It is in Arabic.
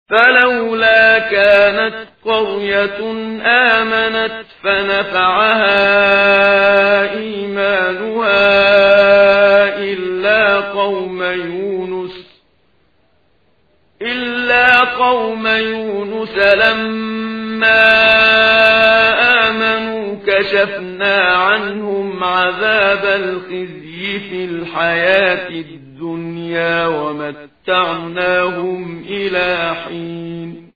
فلولا كانت قرية آمنت فنفعها إيمانها إلا قوم يونس لما آمنوا كشفنا عنهم عذاب الخزي في الحياة الدنيا ومتعناهم إلى حين